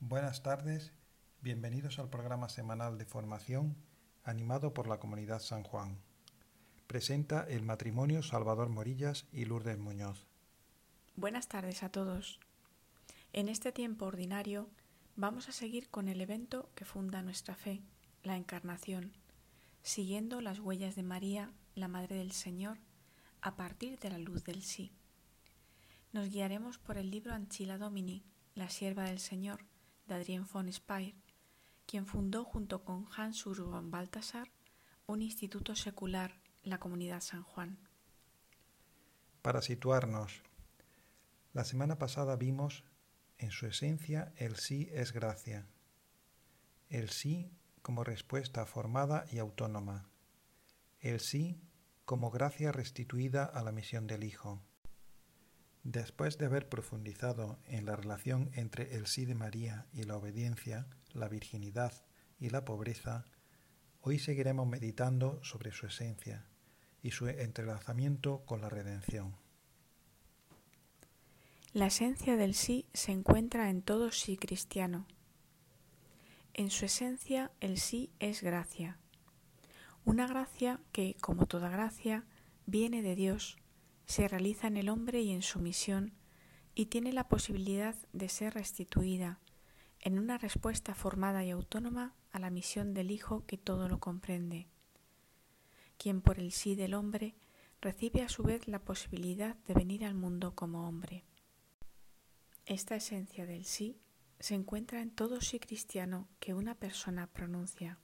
Buenas tardes, bienvenidos al programa semanal de formación animado por la Comunidad San Juan. Presenta el matrimonio Salvador Morillas y Lourdes Muñoz. Buenas tardes a todos. En este tiempo ordinario vamos a seguir con el evento que funda nuestra fe, la Encarnación, siguiendo las huellas de María, la Madre del Señor, a partir de la luz del sí. Nos guiaremos por el libro Ancilla Domini, la sierva del Señor, de Adrien von Speyr, quien fundó junto con Hans Urban Balthasar un instituto secular, la Comunidad San Juan. Para situarnos, la semana pasada vimos, en su esencia, el sí es gracia. El sí como respuesta formada y autónoma. El sí como gracia restituida a la misión del Hijo. Después de haber profundizado en la relación entre el sí de María y la obediencia, la virginidad y la pobreza, hoy seguiremos meditando sobre su esencia y su entrelazamiento con la redención. La esencia del sí se encuentra en todo sí cristiano. En su esencia el sí es gracia. Una gracia que, como toda gracia, viene de Dios, se realiza en el hombre y en su misión, y tiene la posibilidad de ser restituida en una respuesta formada y autónoma a la misión del Hijo que todo lo comprende, quien por el sí del hombre recibe a su vez la posibilidad de venir al mundo como hombre. Esta esencia del sí se encuentra en todo sí cristiano que una persona pronuncia.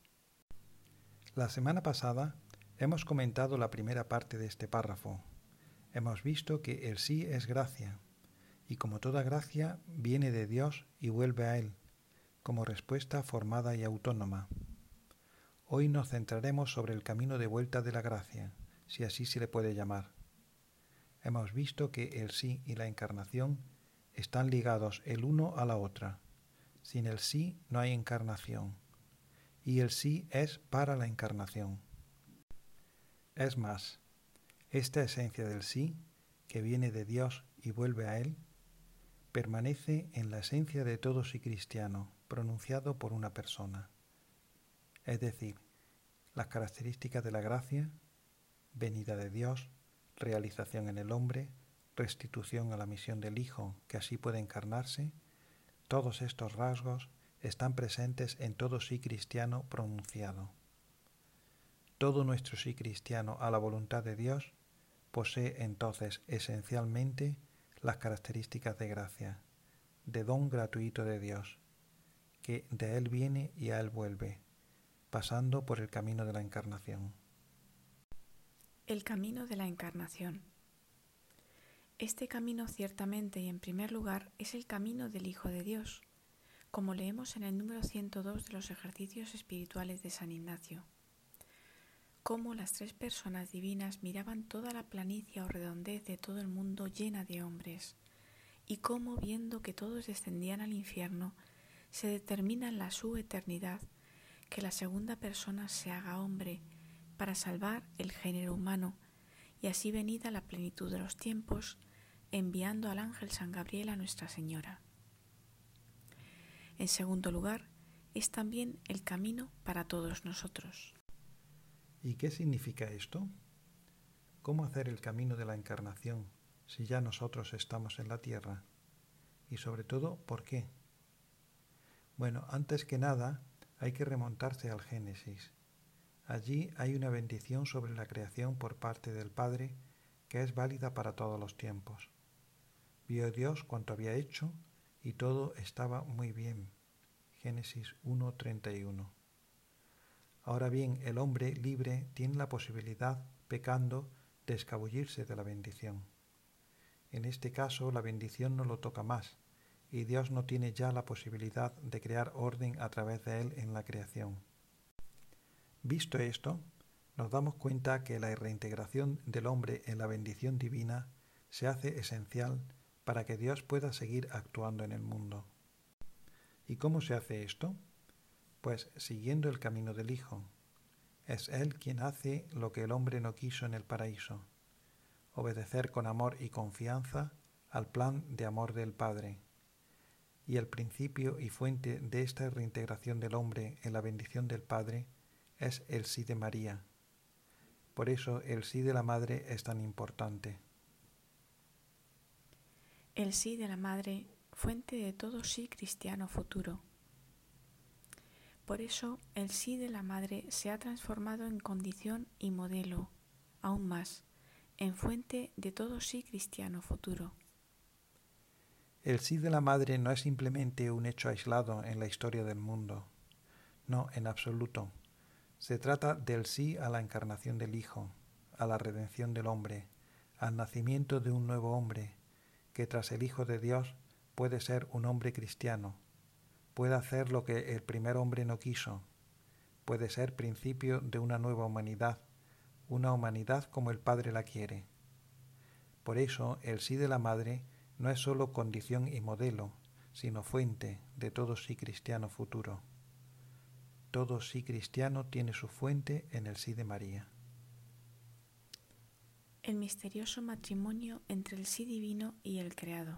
La semana pasada hemos comentado la primera parte de este párrafo. Hemos visto que el sí es gracia, y como toda gracia viene de Dios y vuelve a Él, como respuesta formada y autónoma. Hoy nos centraremos sobre el camino de vuelta de la gracia, si así se le puede llamar. Hemos visto que el sí y la encarnación están ligados el uno a la otra. Sin el sí no hay encarnación, y el sí es para la encarnación. Es más, esta esencia del sí, que viene de Dios y vuelve a Él, permanece en la esencia de todo sí cristiano, pronunciado por una persona. Es decir, las características de la gracia, venida de Dios, realización en el hombre, restitución a la misión del Hijo, que así puede encarnarse, todos estos rasgos están presentes en todo sí cristiano pronunciado. Todo nuestro sí cristiano a la voluntad de Dios posee entonces esencialmente las características de gracia, de don gratuito de Dios, que de Él viene y a Él vuelve, pasando por el camino de la encarnación. El camino de la encarnación. Este camino ciertamente y en primer lugar es el camino del Hijo de Dios, como leemos en el número 102 de los ejercicios espirituales de San Ignacio. Cómo las tres personas divinas miraban toda la planicie o redondez de todo el mundo llena de hombres, y cómo, viendo que todos descendían al infierno, se determina en la su eternidad que la segunda persona se haga hombre para salvar el género humano, y así venida la plenitud de los tiempos, enviando al ángel San Gabriel a Nuestra Señora. En segundo lugar, es también el camino para todos nosotros. ¿Y qué significa esto? ¿Cómo hacer el camino de la encarnación si ya nosotros estamos en la tierra? Y sobre todo, ¿por qué? Bueno, antes que nada, hay que remontarse al Génesis. Allí hay una bendición sobre la creación por parte del Padre que es válida para todos los tiempos. Vio Dios cuanto había hecho y todo estaba muy bien. Génesis 1:31. Ahora bien, el hombre libre tiene la posibilidad, pecando, de escabullirse de la bendición. En este caso, la bendición no lo toca más, y Dios no tiene ya la posibilidad de crear orden a través de él en la creación. Visto esto, nos damos cuenta que la reintegración del hombre en la bendición divina se hace esencial para que Dios pueda seguir actuando en el mundo. ¿Y cómo se hace esto? Pues siguiendo el camino del Hijo. Es Él quien hace lo que el hombre no quiso en el paraíso, obedecer con amor y confianza al plan de amor del Padre, y el principio y fuente de esta reintegración del hombre en la bendición del Padre es el sí de María. Por eso el sí de la Madre es tan importante. El sí de la Madre, fuente de todo sí cristiano futuro. Por eso el sí de la Madre se ha transformado en condición y modelo, aún más, en fuente de todo sí cristiano futuro. El sí de la Madre no es simplemente un hecho aislado en la historia del mundo. No, en absoluto. Se trata del sí a la encarnación del Hijo, a la redención del hombre, al nacimiento de un nuevo hombre, que tras el Hijo de Dios puede ser un hombre cristiano, puede hacer lo que el primer hombre no quiso, puede ser principio de una nueva humanidad, una humanidad como el Padre la quiere. Por eso el sí de la Madre no es sólo condición y modelo, sino fuente de todo sí cristiano futuro. Todo sí cristiano tiene su fuente en el sí de María. El misterioso matrimonio entre el sí divino y el creado.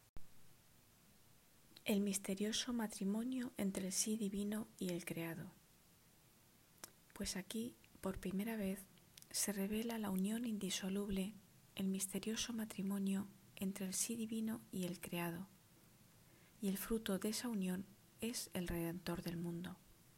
El misterioso matrimonio entre el sí divino y el creado. Pues aquí, por primera vez, se revela la unión indisoluble, el misterioso matrimonio entre el sí divino y el creado, y el fruto de esa unión es el Redentor del mundo.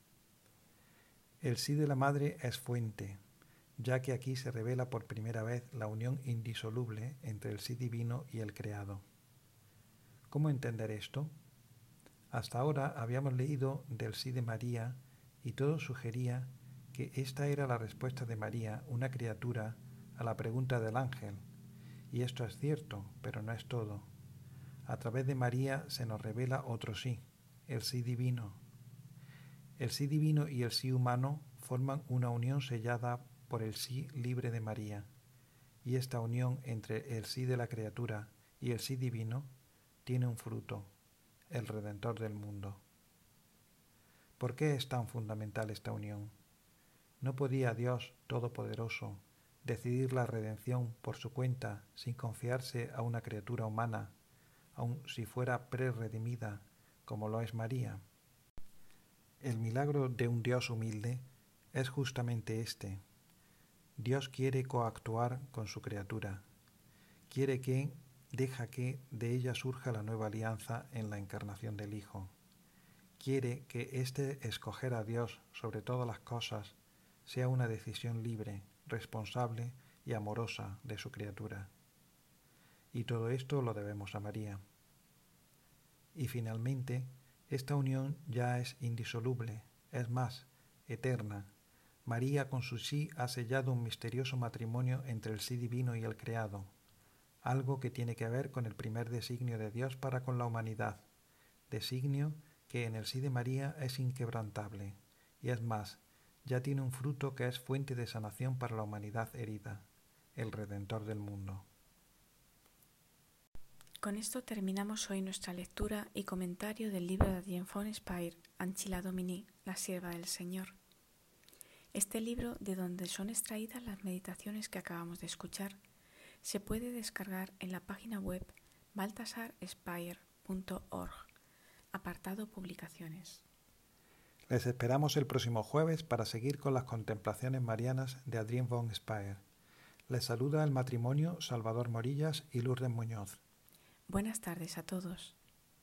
El sí de la Madre es fuente, ya que aquí se revela por primera vez la unión indisoluble entre el sí divino y el creado. ¿Cómo entender esto? Hasta ahora habíamos leído del sí de María y todo sugería que esta era la respuesta de María, una criatura, a la pregunta del ángel. Y esto es cierto, pero no es todo. A través de María se nos revela otro sí, el sí divino. El sí divino y el sí humano forman una unión sellada por el sí libre de María, y esta unión entre el sí de la criatura y el sí divino tiene un fruto, el Redentor del mundo. ¿Por qué es tan fundamental esta unión? ¿No podía Dios Todopoderoso decidir la redención por su cuenta sin confiarse a una criatura humana, aun si fuera prerredimida, como lo es María? El milagro de un Dios humilde es justamente este. Dios quiere coactuar con su criatura. Deja que de ella surja la nueva alianza en la encarnación del Hijo. Quiere que este escoger a Dios sobre todas las cosas sea una decisión libre, responsable y amorosa de su criatura. Y todo esto lo debemos a María. Y finalmente, esta unión ya es indisoluble, es más, eterna. María con su sí ha sellado un misterioso matrimonio entre el sí divino y el creado, algo que tiene que ver con el primer designio de Dios para con la humanidad, designio que en el sí de María es inquebrantable, y es más, ya tiene un fruto que es fuente de sanación para la humanidad herida, el Redentor del mundo. Con esto terminamos hoy nuestra lectura y comentario del libro de Adrien von Speyr, Ancilla Domini, la sierva del Señor. Este libro, de donde son extraídas las meditaciones que acabamos de escuchar, se puede descargar en la página web baltasarspeyr.org, apartado Publicaciones. Les esperamos el próximo jueves para seguir con las contemplaciones marianas de Adrien von Speyr. Les saluda el matrimonio Salvador Morillas y Lourdes Muñoz. Buenas tardes a todos.